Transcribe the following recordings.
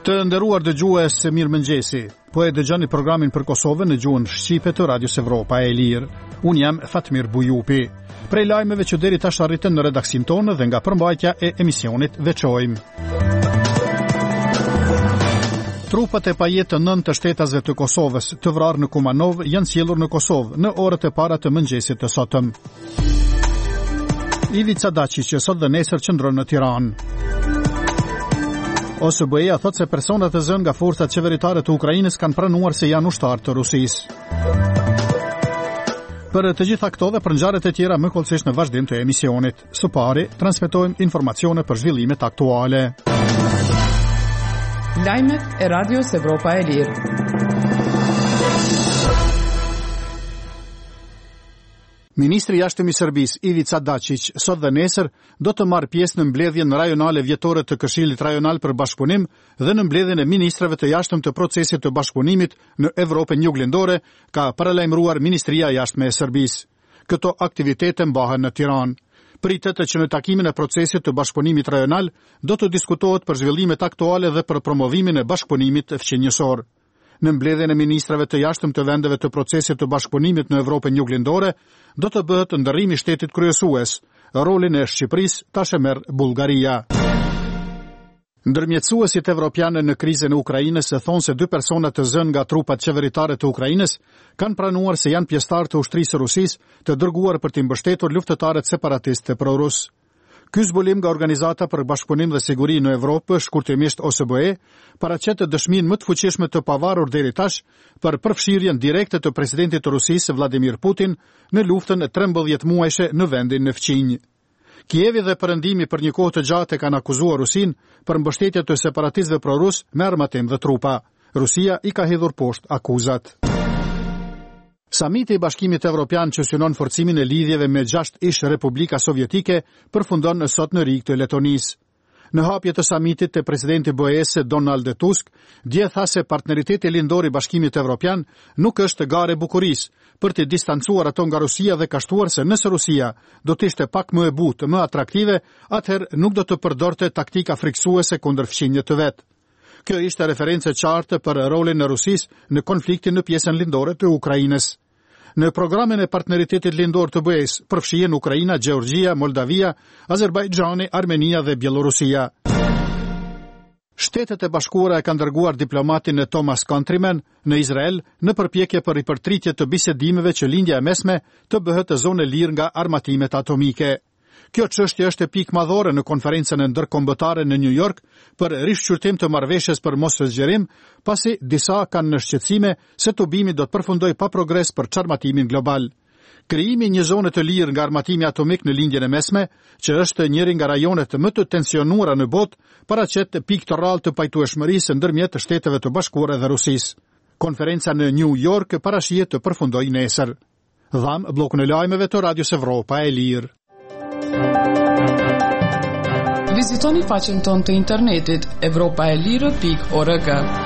Të nderuar dëgjues, mirëmëngjesi. Po e dëgjoni programin për Kosovën në gjuhën shqipe të Radios Evropa e Lirë. Unë jam Fatmir Bujupi. Prej lajmeve që deri tash arritën në redaksin tonë dhe nga përmbajtja e emisionit veçojmë. Trupat e pajet të 9 të shtetasve të Kosovës të vrarë në Kumanov janë sjellur në Kosovë në orët e para të mëngjesit të sotëm. Ivica Dačić që sot dhe nesër qëndron në Tiranë. OSBE-ja thot se personat e zënë nga forcat qeveritare të Ukrainës kanë pranuar se janë ushtarë të Rusisë. Për të gjitha këto dhe për ngjarjet e tjera më kollësisht në vazhdim të emisionit. Së pari, transmetojmë informacione për zhvillimet aktuale. Lajmet e Radios Evropa e Lirë. Ministri i Jashtëm i Serbisë, Ivica Dačić, sot dhe nesër do të marrë pjesë në mbledhjen rajonale vjetore të Këshillit Rajonal për Bashkëpunim dhe në mbledhjen e ministrave të jashtëm të procesit të bashkëpunimit në Evropën Juglindore, ka paralajmëruar Ministria e Jashtme e Serbisë. Këto aktivitete mbahen në Tiranë. Pritet që në takimin e procesit të bashkëpunimit rajonal do të diskutohet për zhvillimet aktuale dhe për promovimin e bashkëpunimit fqenjësor. Në mbledhjen e ministrave të jashtëm të vendeve të procesit të bashkëpunimit në Evropën Juglindore do të bëhet ndërrimi i shtetit kryesues. Rolin e Shqipërisë tash e merr Bullgaria. Ndërmjetësuesit evropianë në krizën e Ukrainës thonë se 2 persona të zënë nga trupat qeveritare të Ukrainës kanë pranuar se janë pjesëtar të ushtrisë së Rusisë të dërguar për të mbështetur luftëtarët separatistë pro-rus. Ky zbulim nga Organizata për Bashkëpunim dhe Siguri në Evropë, shkurtimisht OSBE, paraqet dëshminë më të fuqishme të pavarur deri tash për përfshirjen direkte të presidentit të Rusisë Vladimir Putin në luftën e 13 muajshe në vendin në fqinj. Kievi dhe Perëndimi për një kohë të gjatë kanë akuzuar Rusinë për mbështetje të separatistëve pro-rus me armatim dhe trupa. Rusia i ka hedhur poshtë akuzat. Samiti i Bashkimit Evropian që synon forcimin e lidhjeve me 6 ish Republika Sovjetike përfundon sot në Rikë të Letonisë. Në hapje të samitit të presidenti BE-s Donald Tusk, dje tha se partneriteti lindor i Bashkimit Evropian nuk është gare bukurisë për të distancuar ato nga Rusia dhe ka shtuar se nëse Rusia do të ishte pak më e butë, më atraktive, atëherë nuk do të përdorte taktika friksuese kundër fqinjët të vet. Kjo ishte referencë qartë për rolin e Rusisë në konfliktin në pjesën lindore të Ukrainës. Në programin e partneritetit lindor të BE-s përfshihen Ukraina, Gjeorgjia, Moldavia, Azerbajxhani, Armenia dhe Bielorusia. Shtetet e Bashkuara e kanë dërguar diplomatin Thomas Countryman në Izrael në përpjekje për ripërtritje të bisedimeve që lindja e mesme të bëhet zonë e lirë nga armatimet atomike. Kjo çështje është pikë madhore në konferencën e ndërkombëtare në New York për rishqyrtim të marrëveshjes për mosfëzgjerim, pasi disa kanë në shqetësime se tubimi do të përfundojë pa progres për çarmatimin global. Krijimi i një zone të lirë nga armatimi atomik në lindjen e mesme, që është njëri nga rajonet më të tensionuara në botë, paraqet pikë të rrallë të pajtueshmërisë ndërmjet Shteteve të Bashkuara dhe Rusisë. Konferenca në New York parashihet të përfundojë nesër. Dham bllokun e lajmeve të Radios Evropa e Lirë. Vizitoni faqen tonë të internetit evropaelirë.org.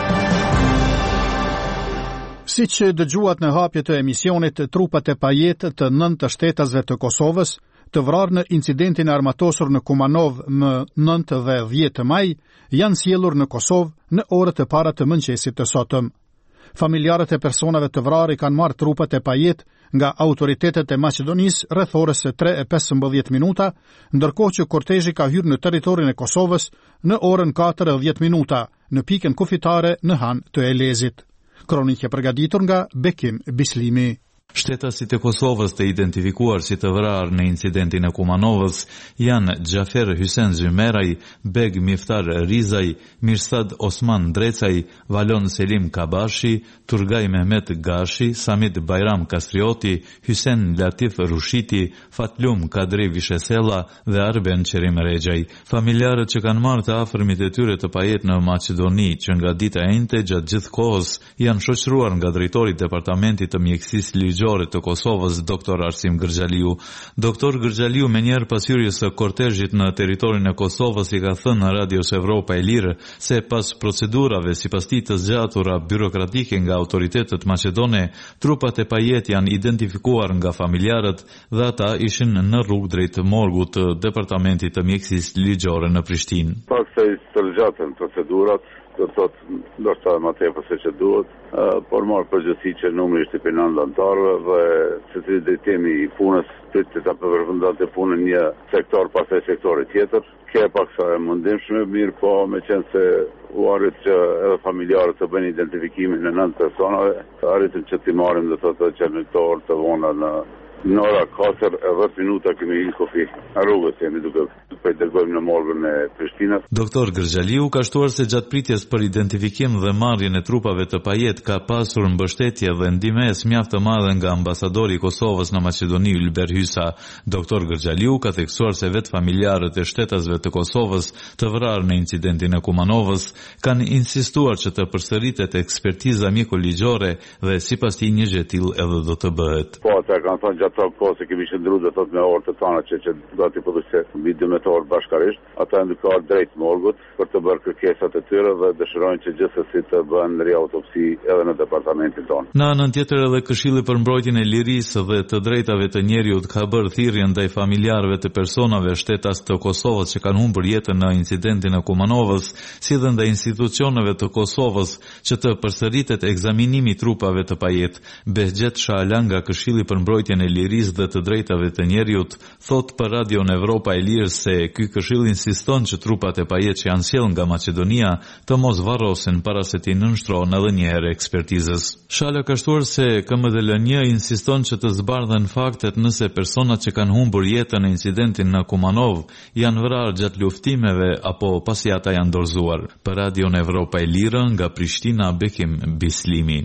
Siç dëgjuat në hapje të emisionit, trupat e pajet të 9 të shtetasve të Kosovës të vrarë në incidentin e armatosur në Kumanov më 9 dhe 10 maj janë sjellur në Kosovë në orët e para të mëngjesit të sotëm. Familjarët e personave të vrarë kanë marrë trupat e pajet nga autoritetet e Maqedonisë rreth orës 3:15 minuta, ndërkohë që kortezhi ka hyrë në territorin e Kosovës në orën 4:10 minuta në pikën kufitare në Han të Elezit. Kronikë përgatitur nga Bekim Bislimi. Shtetasit e Kosovës të identifikuar si të vrarë në incidentin e Kumanovës janë Gjafer Hysen Zymeraj, Beg Miftar Rizaj, Mirsad Osman Drecaj, Valon Selim Kabashi, Turgaj Mehmet Gashi, Samit Bajram Kastrioti, Hysen Latif Rushiti, Fatlum Kadri Vishesela dhe Arben Qerim Regjaj. Familjarët që kanë marrë të afërmit e tyre të pajet në Maqedoni, që nga dita e njëjtë gjatë gjithë kohës janë shoqëruar nga drejtori i Departamentit të Mjekësisë Ligjore të Kosovës, Dr. Arsim Gërgjaliu. Dr. Gërgjaliu, me njerë pas hyrjes së kortezhit në territorin e Kosovës, i ka thënë në Radios Evropa e Lirë se pas procedurave sipas tij të zgjatura birokratike nga autoritetet maqedone, trupat e pajet janë identifikuar nga familjarët dhe ata ishin në rrugë drejt morgut të Departamentit të Mjekësisë Ligjore në Prishtinë. Pas se i zgjatën procedurat, do të thotë ndoshta më tepër se që duhet, por marr përgjegjësi që numri ishte për 9 anëtarëve dhe secili drejtimi i punës të ta përfundonte punën një sektor pastaj sektori tjetër. Kjo paksa e mundimshme, mirë po me qenë se u arrit që edhe familjarët të bëjnë identifikimin e 9 personave, arritëm që t'i marrim dhe të qenëtor të vona në ora 4 e 10 minuta kemi hinë kofi rrugës, jemi duke dërgojmë në morgën e Prishtinës. Doktor Gërgjaliu ka shtuar se gjatë pritjes për identifikim dhe marrjen e trupave të Pajet ka pasur mbështetje dhe ndihmës mjaft të madhe nga ambasadori i Kosovës në Maqedoni Ylber Hysa. Doktor Gërgjaliu ka theksuar se vetë familjarët e shtetasve të Kosovës të vrarë në incidentin e Kumanovës kanë insistuar që të përsëritet ekspertiza mjekoligjore dhe sipas tij një gjë e tillë edhe do të bëhet. Po, ata kanë thënë gjatë ato kohë se kemi qëndruar do të thotë me orë të tona që gati po se mbi 12 orë bashkarisht, ata ndërkohë drejt morgut për të bërë kërkesat e tyre dhe dëshirojnë që gjithsesi të bëhen riautopsi edhe në departamentin tonë. Në anën tjetër edhe Këshilli për mbrojtjen e lirisë dhe të drejtave të njerëzit ka bërë thirrje ndaj familjarëve të personave shtetas të Kosovës që kanë humbur jetën në incidentin e Kumanovës, si dhe ndaj institucioneve të Kosovës që të përsëritet ekzaminimi i trupave të Pajet. Behgjet Shahala nga Këshilli për mbrojtjen e lirisë dhe të drejtave të njerëzit thot për Radion Evropa e Lirë se ky këshill insiston që trupat e Pajet që janë sjellë nga Maqedonia të mos varrosen para se t'i nënshtrohen edhe një herë ekspertizës. Shahala ka shtuar se KMDL-një insiston që të zbardhen faktet nëse personat që kanë humbur jetën në incidentin në Kumanov janë vrarë gjatë luftimeve apo pasi ata janë dorëzuar. Për Radion Evropa e Lirë nga Prishtina, Bekim Bislimi.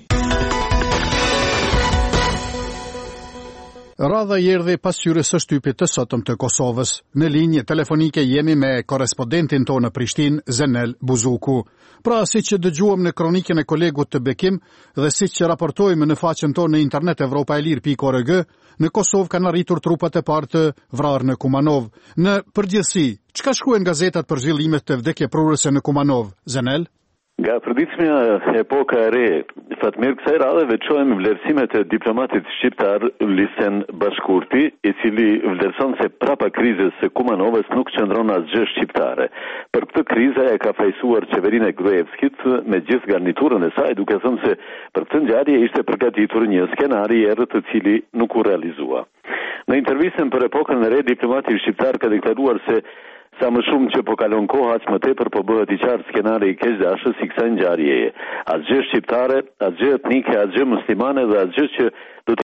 Radha i erdhi pas hyrjes së shtypit të sotëm të Kosovës. Në linjë telefonike jemi me korrespondentin tonë në Prishtinë, Zenel Buzuku. Pra, siç dëgjuam në kronikën e kolegut të Bekim dhe siç raportojmë në faqen tonë në internet evropaelir.org, në Kosovë kanë arritur trupat e parë të vrarë në Kumanov. Në përgjithësi, çka shkruajnë gazetat për zhvillimet të vdekjeprurëse në Kumanov, Zenel? Nga përditshmja epoka e re, fatmirë kësaj radhe veçohem vlerësimet e diplomatit shqiptar Lisen Bashkurti, i cili vlerëson se prapa krizës së Kumanovës nuk qëndron asgjë shqiptare. Për këtë krizë e ka fajsuar qeverinë e Gruevskit me gjithë garniturën e saj, duke thënë se për këtë ngjarje ishte përgatitur një skenar i errët të cili nuk u realizua. Në intervistën për epokën e re, diplomati shqiptar ka deklaruar se sa më shumë që po kalon koha, aq më tepër po bëhet i qartë skenari i keqdashës i kësaj ngjarjeje. Asgjë shqiptare, asgjë etnike, asgjë muslimane dhe asgjë që do